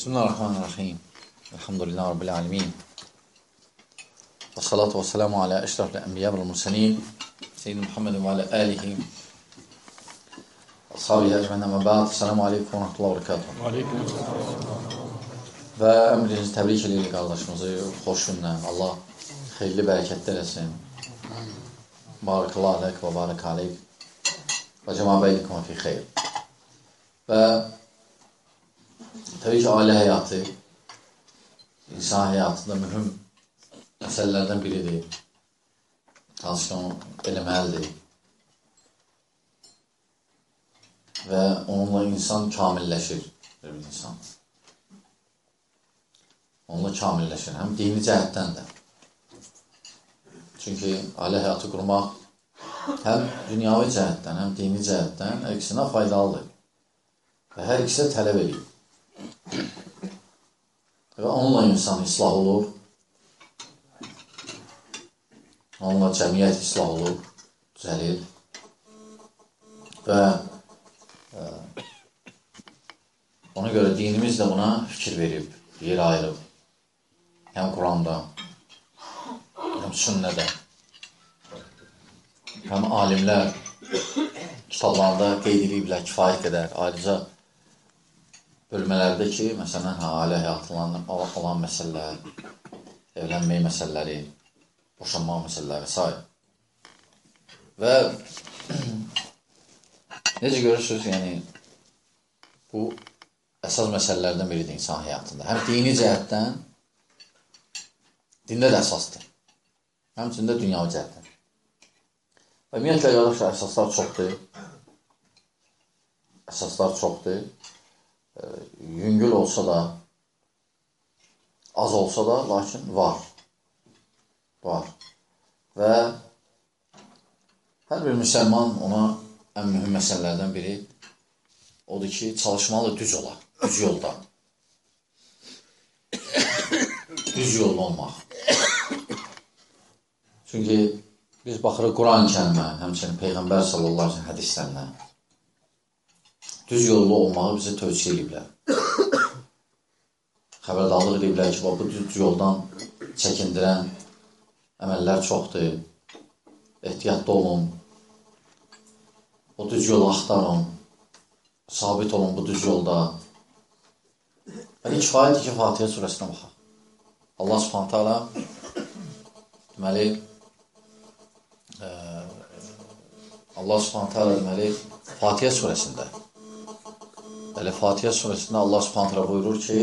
Bismillahirrahmanirrahim. Elhamdülillahi Rabbil alemin. Və salatu və selamu alə əşrafil ənbiya vəl mürsəlin. Seyyidina Muhammedin və alə alihi ashabihi əcməindən və ba'd. Selamu aleykum və rahmetullahi və berekatuhu. Aleyküm. Və əmrinizi təbrik edirik qardaşımızı xoş günlə. Allah xeyirli, bərəkətli eləsin. Barakallahu aleyk və barak aleyk və cəma bəylikum və fi xeyr. Və təbii ki, ailə həyatı insan həyatında mühüm məsələlərdən biridir. Hansı ki, onu eləməlidir. Və onunla insan kamilləşir. Bir insan. Onunla kamilləşir. Həm dini cəhətdən də. Çünki ailə həyatı qurmaq həm dünyavi cəhətdən, həm dini cəhətdən əksinə faydalıdır. Və hər ikisi tələb edir. Və onunla insan islah olur. Onunla cəmiyyət islah olur, düzəlir. Və ona görə dinimiz də buna fikir verib, yer ayırıb. Həm Quranda, həm sünnədə, həm alimlər kitablarında qeyd ediblər kifayət qədər. Ayrıca bölmələrdə ki, məsələn, ailə həyatından olan məsələlər, evlənmək məsələləri, boşanmaq məsələləri və s. Və necə görürsünüz, yəni, bu əsas məsələlərdən biridir insan həyatında. Həm dini cəhətdən, dində də əsasdır. Həmçində dünyavi cəhətdən. Və ümumiyyətlə, qardaşlar, əsaslar çoxdur. Əsaslar çoxdur. Yüngül olsa da, az olsa da, lakin var. Var. Və hər bir müsəlman ona ən mühüm məsələlərdən biri odur ki, çalışmalı düz ola, düz yolda. Düz yolda olmaq. Çünki biz baxırıq Quran-ı kərimə, həmçinin Peyğəmbər sallallahu aleyhi ve sellem hədislərinə. Düz yolda olmağı bizə tövsiyə ediblər. Xəbərdarlıq ediblər ki, bu düz yoldan çəkindirən əməllər çoxdur. Ehtiyatlı olun. O düz yolu axtarın. Sabit olun bu düz yolda. Kifayətdir ki, Fatihə surəsinə baxaq. Allah subhanahu ta'ala deməli Allah subhanahu ta'ala deməli Fatihə surəsində Fatihə surəsində Allah subhanahu ta'ala buyurur ki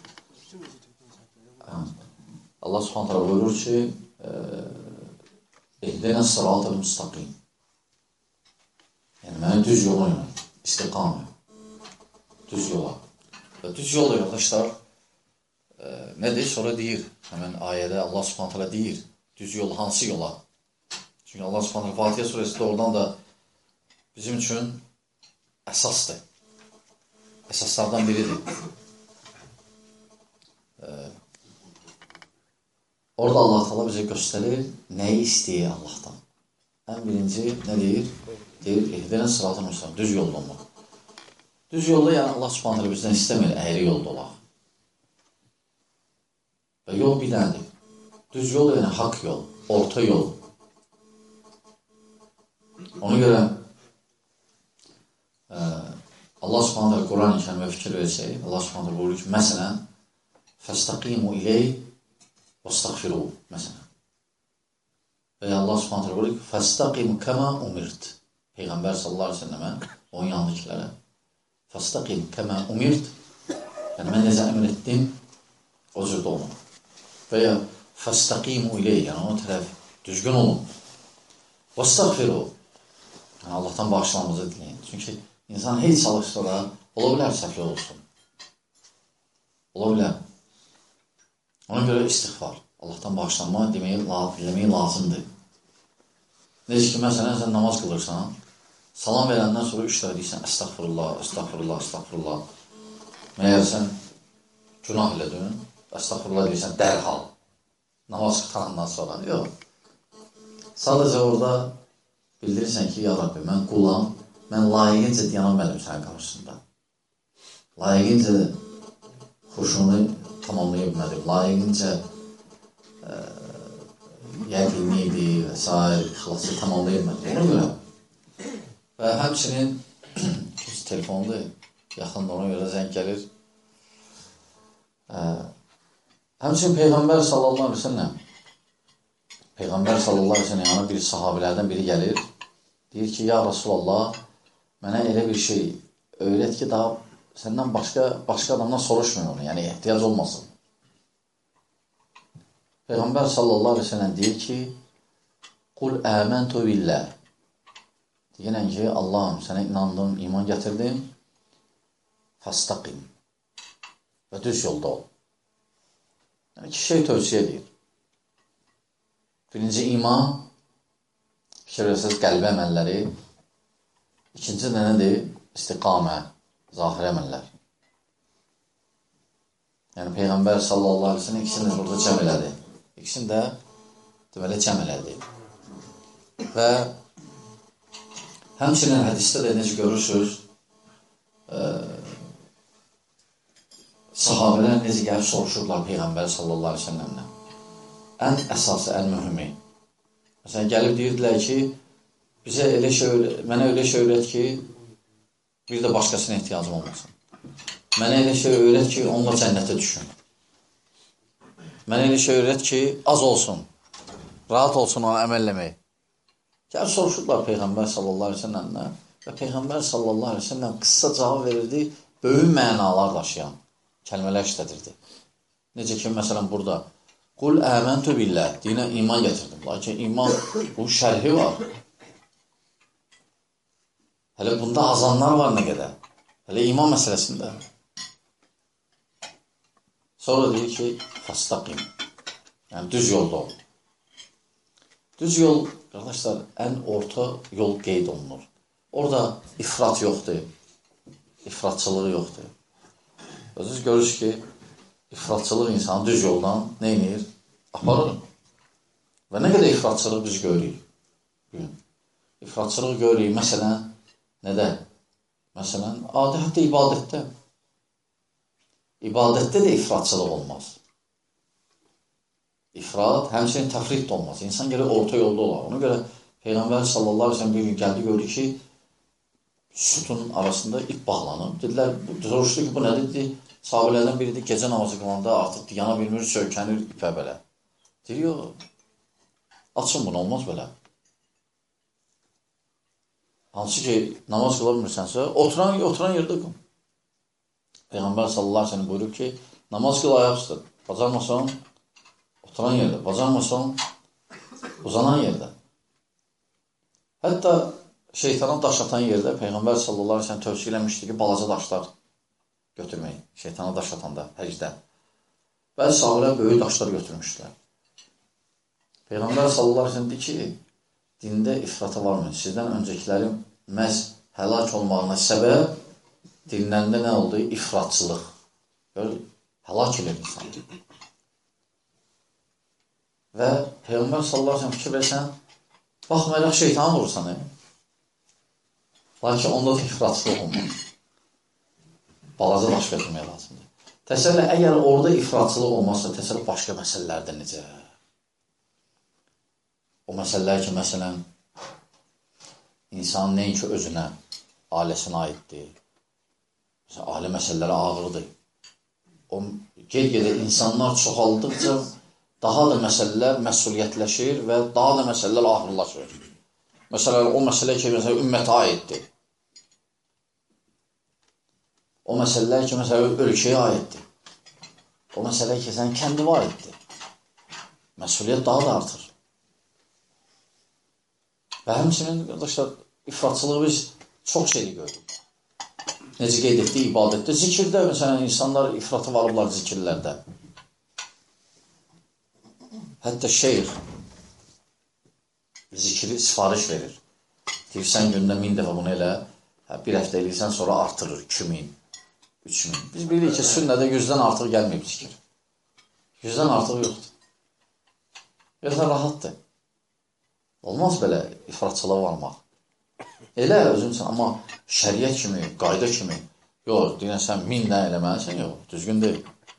İhdinə sıratal müstaqim. Yəni, mənə düz yolu ilə, istiqamı, düz yola. Və düz yol yoldaşlar nədir? Sonra deyir, həmən ayədə Allah subhanahu ta'ala deyir, düz yol hansı yola? Çünki Allah subhanahu ta'ala Fatihə surəsində oradan da bizim üçün əsasdır. Əsaslardan biridir. Orada Allah Teala bizə göstərir nəyi istəyir Allahdan. Ən birinci nə deyir? Deyir, İhdinə sıratal müstaqim, düz yolda olmaq. Düz yolda, yəni Allah subhanahu ta'ala bizdən istəmir, əyri yolda olaq. Və yol bir dənədir. Düz yol, yəni haqq yol, orta yol. Ona görə Allah subhanahu ta'ala Quran-ı kərimə fikir versək, Allah subhanahu ta'ala buyurur ki, məsələn, fəstəqimu ileyh və stəğfiru, məsələn. Və Allah subhanahu ta'ala buyurur ki, fəstəqimu kəmə umirt. Peyğəmbər sallallahu aleyhi ve sellemə, onun yanındakilərə, fəstəqimu kəmə umirt, yəni mən necə əmr etdim, o cürdə olun. Və ya fəstəqimu ileyh, yəni ona tərəf düzgün olun. Və stəğfiru, yəni Allahdan bağışlanmamızı diləyin. Çünki İnsan heç çalışsa da, ola bilər səhvli olsun. Ola bilər. Ona görə istiğfar. Allahdan bağışlanma deməyi lazımdır. Necə ki, məsələn, sən namaz qılırsan, salam verəndən sonra 3 dəfə deyirsən, əstəğfirullah, əstəğfirullah, əstəğfirullah. Məyər sən günah elədin, əstəğfirullah deyirsən, dərhal. Namaz qıtarandan sonra. Yox. Sadəcə orada bildirirsən ki, ya Rabbi, mən qulam, mən layiqincə dayanam mənim sənin qarşısında. Layiqincə Kuşunu tamamlaya bilmədim. Layiqincə yəqinli idi və s. İxlası tamamlaya bilmədim. Ona görə və həmçinin telefonda yaxın ona görə zəng gəlir. Həmçinin Peyğəmbər sallallahu aleyhi ve sellem yana bir sahabilərdən biri gəlir. Deyir ki, ya Rasulallah, mənə elə bir şey öyrət ki, daha səndən başqa adamdan soruşmuyor onu, yəni ehtiyac olmasın. Peyğəmbər sallallahu aleyhi ve sellem deyir ki, Qul əməntu billah. Deyirən ki, Allahım, sənə inandım, iman gətirdim, fəstəqim və düz yolda ol. Yəni, iki şey tövsiyə edir. Birinci, iman, fikirlərsiniz, qəlbə əməlləri. İkinci də nədir? İstiqamə, zahir əməllər. Yəni, Peyğəmbər sallallahu aleyhi ve sellem ikisini də burada cəm elədi. İkisini də deməli cəm elədi. Və həmçinin hədisdə də necə görürsünüz, sahabələr necə gəlib soruşurlar Peyğəmbər sallallahu aleyhi ve sellemlə. Ən əsası, ən mühümü. Məsələn, gəlib deyirdilər ki, mənə elə şey öyrət ki, bir də başqasına ehtiyacım olmasın. Mənə elə şey öyrət ki, onunla cənnətə düşün. Mənə elə şey öyrət ki, az olsun, rahat olsun onu əməlləmək. Gəlib soruşurlar Peyğəmbər sallallahu aleyhi ve sellemlə və Peyğəmbər sallallahu aleyhi ve sellem qısa cavab verirdi, böyük mənalar daşıyan kəlmələr işlədirdi. Necə ki, məsələn, burada Qul əməntu billah, dinə iman gətirdim. Lakin iman, bunun şərhi var. Hələ bunda azanlar var nə qədər. Hələ iman məsələsində. Sonra deyir ki, fəstəqim. Yəni, düz yolda ol. Düz yol, qardaşlar, ən orta yol qeyd olunur. Orada ifrat yoxdur. İfratçılığı yoxdur. Özünüz görürsünüz ki, ifratçılıq insanı düz yoldan nə edir? Aparır. Və nə qədər ifratçılıq biz görürük? İfratçılığı görürük, məsələn, nədə? Məsələn, adi hətta ibadətdə. İbadətdə də ifratçılıq olmaz. İfrat, həmçinin təfrit də olmaz. İnsan gəlir orta yolda olar. Ona görə Peyğəmbər sallallahu aleyhi ve sellem bir gün gəldi, gördü ki, sütunun arasında ip bağlanıb. Dedilər, soruşdu ki, bu nədir? Sahabələrdən biridir, gecə namazı qılanda artıq yana bilmir, söykənir ipə belə. Deyir, yox, açın bunu, olmaz belə. Hansı ki, namaz qıla bilmirsənsə, oturan yerdə qıl. Peyğəmbər sallallahu aleyhi ve sellem buyurub ki, namaz qıl ayaq üstə, bacarmasan, oturan yerdə, bacarmasan, uzanan yerdə. Hətta şeytana daş atan yerdə Peyğəmbər sallallahu aleyhi ve sellem tövsiyə eləmişdi ki, balaca daşlar götürmək, şeytana daş atanda, həcdə. Bəzi sahabələr böyük daşlar götürmüşdülər. Peyğəmbər sallallahu aleyhi ve sellem deyir ki, dində ifrata varmır. Sizdən öncəkilərin məhz həlak olmağına səbəb dinlərində nə oldu? İfratçılıq. Həlak edir insan. Və Peyğəmbər sallallahu aleyhi ve sellem fikir versən, baxmayaraq şeytanı vurursan. Lakin onda da ifratçılıq olmaz. Balaca daş götürməyə lazımdır. Təsəllə, əgər orada ifratçılıq olmazsa, təsəllə başqa məsələlərdə necə? O məsələlər ki, məsələn, insanın nəinki özünə, ailəsinə aiddir. Məsələn, ailə məsələləri ağırdır. O, ged-gedə insanlar çoxaldıqca daha da məsələlər məsuliyyətləşir və daha da məsələlər ağırlaşır. Məsələn, o məsələ ki, məsələn, ümmətə aiddir. O məsələlər ki, məsələn, ölkəyə aiddir. O məsələ ki, sənin kəndivə aiddir. Məsuliyyət daha da artır. Və həmçinin, qardaşlar, ifratçılığı biz çox şeyli görürük. Necə qeyd etdik, ibadətdə, zikirdə, məsələn, insanlar ifratı varıblar zikirlərdə. Hətta şeyx zikiri sifariş verir. Deyirsən, gündə 1000 dəfə bunu elə, bir həftə eləyirsən, sonra artırır 2000, 3000. Biz bilirik ki, sünnədə 100-dən artıq gəlməyib zikir. 100-dən artıq yoxdur. Biraz da rahatdır. Olmaz belə ifratçılığa varmaq. Elə özün üçün, amma şəriət kimi, qayda kimi, yox, deyən sən 1000 dən eləməlisən, yox, düzgün deyil.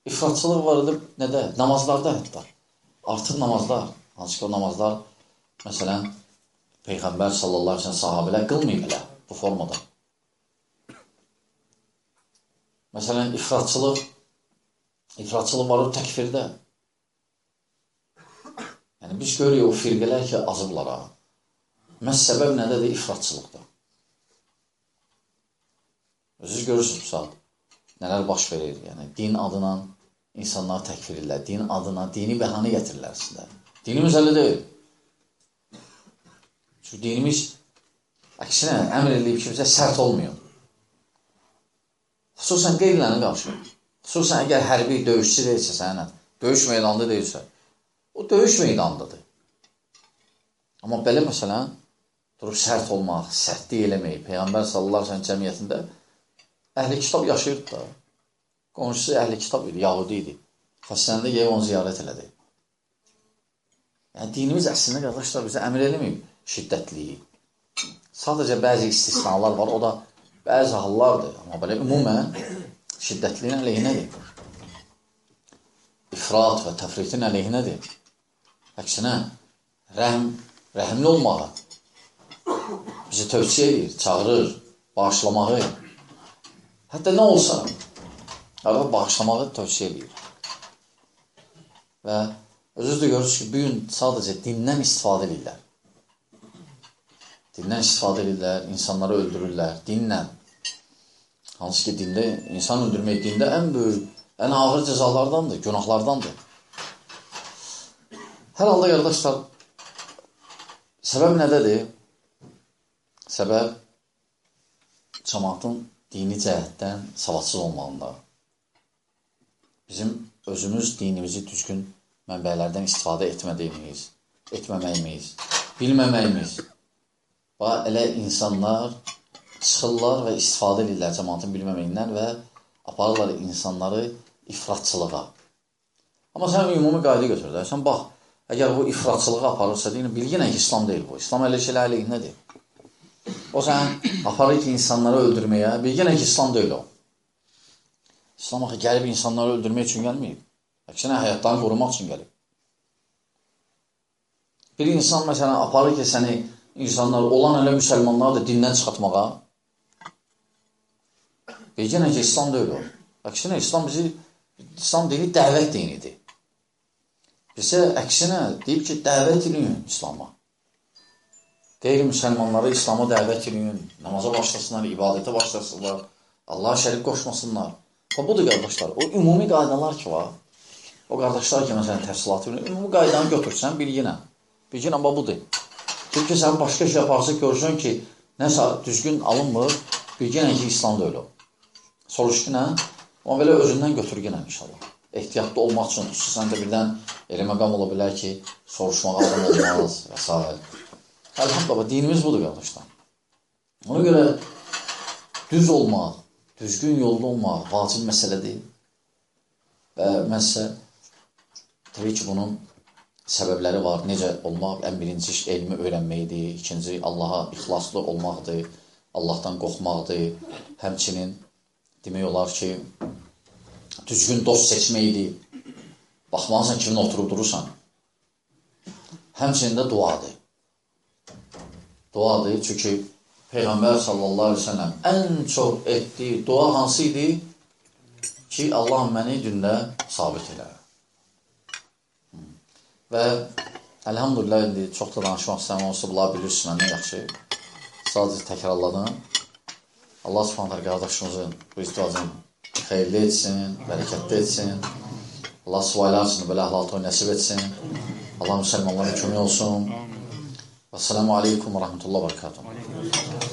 İfratçılıq var idi nədə? Namazlarda hətta. Artıq namazlar, hansı ki o namazlar, məsələn, Peyğəmbər sallallahu aleyhi ve sellem sahabələr qılmayıb elə bu formada. Məsələn, ifratçılıq var o təkfirdə. Yəni, biz görürük o firqələr ki, azıblar ha. Məhz səbəb nədədir? İfratçılıqda. Siz görürsünüz bu saat. Nələr baş verir? Yəni, din adına insanları təkfir edirlər. Din adına, dini bəhanə gətirirlər sizlər. Dinimiz əli deyil. Çünki dinimiz əksinə əmr edilib ki, bizə sərt olmuyor. Xüsusən qeyrilərinə qarşı. Xüsusən əgər hərbi döyüşçü deyilsə sənə, döyüş meydanında deyilsə, o döyüş meydanındadır. Amma belə məsələn, durub sərt olmaq, sərtlik eləmək, Peyğəmbər sallallahu aleyhi ve sellem cəmiyyətində əhli kitab yaşayırdı da. Qonşusu əhli kitab idi, Yahudi idi. Xəstəndə gəlib onu ziyarət elədi. Yəni, dinimiz əslində, qardaşlar, bizə əmr eləməyib şiddətliyi. Sadəcə bəzi istisnalar var, o da bəzi hallardır. Amma belə ümumən şiddətliyin əleyhinədir. İfrat və təfritin əleyhinədir. Əksinə, rəhimli olmağı bizi tövsiyə edir, çağırır, bağışlamağı. Hətta nə olsa, bağışlamağı tövsiyə edir. Və özünüz də görürsünüz ki, bugün sadəcə dindən istifadə edirlər. Dindən istifadə edirlər, insanları öldürürlər, dinlə. Hansı ki, dində, insan öldürmək dində ən böyük, ən ağır cəzalardandır, günahlardandır. Hər halda, qardaşlar, səbəb nədədir? Səbəb cəmaatın dini cəhətdən savadsız olmağında. Bizim özümüz dinimizi düzgün mənbələrdən istifadə etmədiyimiz, etməməyimiz, bilməməyimiz. Bax, elə insanlar çıxırlar və istifadə edirlər cəmaatın bilməməyindən və aparırlar insanları ifratçılığa. Amma sən ümumi qayda götürürlər. Sən bax, əgər bu ifratçılığa aparırsa, bilginə ki, İslam deyil bu. İslam elə şeylə əleyhinədir. O sən aparır ki, insanları öldürməyə, bilginə ki, İslam deyil o. İslam axı gəlib insanları öldürmək üçün gəlməyib. Əksinə, həyatlarını qorumaq üçün gəlib. Bir insan, məsələn, aparır ki, səni insanlar, olan elə müsəlmanları da dindən çıxartmağa, bilginə ki, İslam deyil o. Əksinə, İslam deyil, dəvət dinidir. Bizə əksinə deyib ki, dəvət edin İslama. Qeyri-müsəlmanları İslama dəvət edin, namaza başlasınlar, ibadətə başlasınlar, Allaha şərik qoşmasınlar. Budur, qardaşlar, o ümumi qaydalar ki var, o qardaşlar ki, məsələn, təfsilatı bilir, ümumi qaydanı götürsən bilginə. Bilginə, budur. Çünki sən başqa şey yaparsa görürsən ki, nəsə düzgün alınmır, bilginə ki, İslam deyil o. Soruş ki, nə? Amma belə özündən götürgənəm inşallah. Ehtiyatlı olmaq üçün, xüsusən də birdən elə məqam ola bilər ki, soruşmağa adam olmaz və s. Əlhamdülillah, dinimiz budur, qardaşlar. Ona görə düz olmaq, düzgün yolda olmaq vacib məsələdir. Və mənsə, təbii ki, bunun səbəbləri var. Necə olmaq? Ən birinci elmi öyrənməkdir. İkinci, Allaha ixlaslı olmaqdır. Allahdan qorxmaqdır. Həmçinin demək olar ki, düzgün dost seçməkdir. Baxmalısan kimin oturub durursan. Həmçinin də duadır. Duadır, çünki Peyğəmbər sallallahu aleyhi ve sellem ən çox etdiyi dua hansı idi? Ki, Allah məni dündə sabit elə. Və əlhamdülillah, indi çox da danışmaq istəyəm, olsa bunlar bilirsiniz məndən yaxşı. Sadəcə təkrarladım. Allah subhanətlər qardaşımızın bu izdivacını xeyirli etsin, bərəkətli etsin. Allah sıvaylar üçün belə əhlatı nəsib etsin. Allah müsəlmanlara kömək olsun. Esselamu aleykum və rəhmətullah və bərəkatuhu.